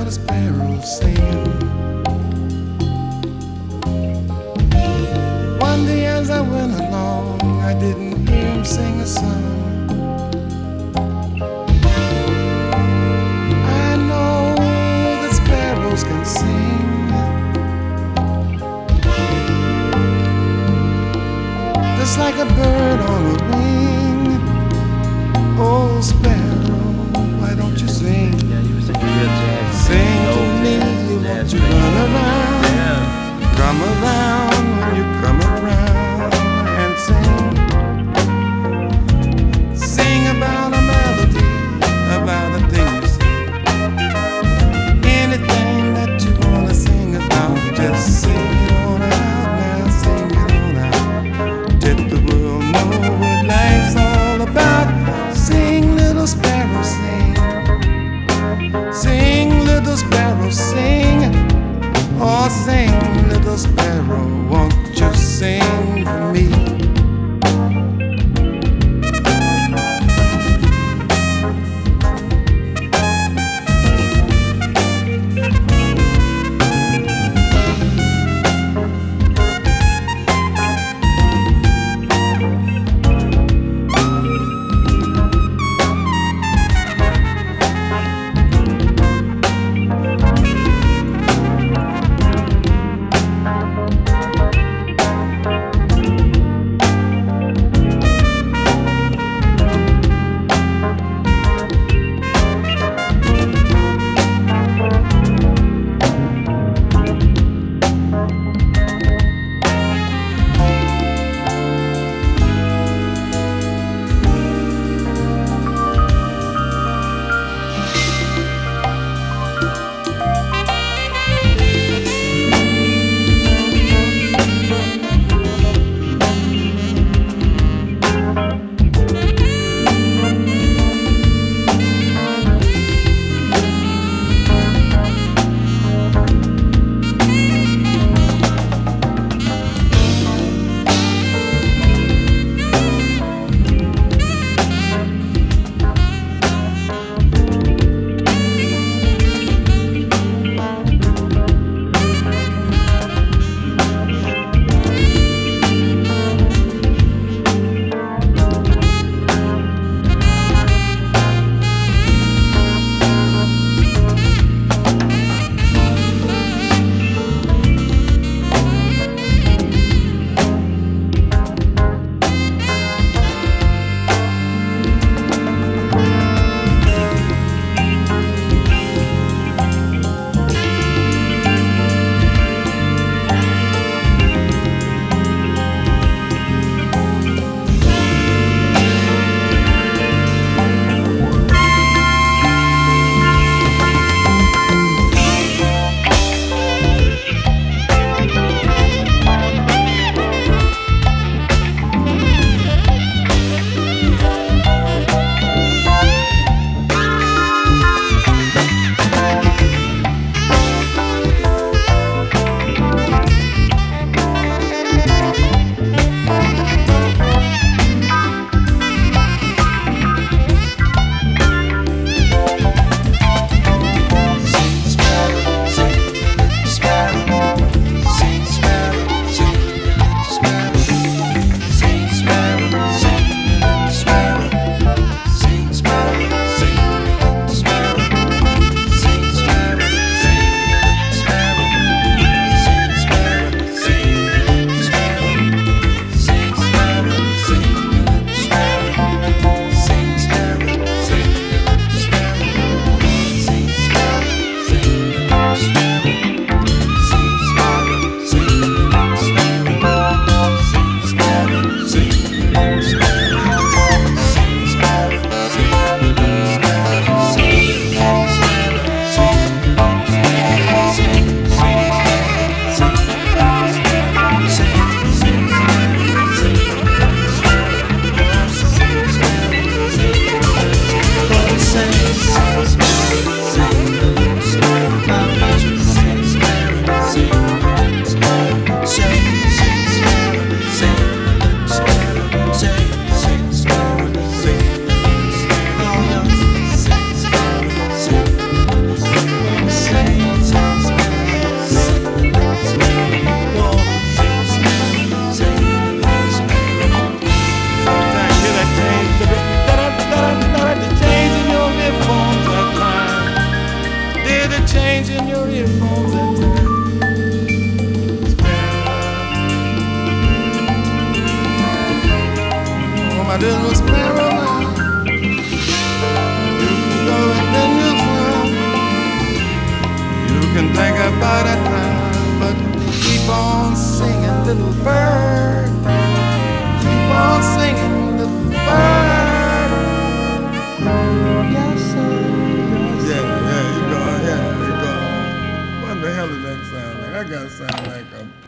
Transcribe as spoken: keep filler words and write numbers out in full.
a sparrow sing. One day as I went along, I didn't hear him sing a song. I know that sparrows can sing, just like a bird on a wing. Oh, sparrow, why don't you sing? Yeah, you were such a real jazz. Sing to old me, jazz, you want jazz to bass. run around, Yeah. drum around when you come around and sing. Sing about a melody, about a thing you see. Anything that you wanna sing about, just sing it on out now, sing it on out. Let the world know what life changing your earphones in time. Sparrow, oh my little sparrow now, you can go and then you fly. You can think about it now, but keep on singing, little bird. Keep on singing, little bird. Yes, sir. Yes, yeah, yeah, you go, yeah, you go. What the hell does that sound like? I gotta sound like a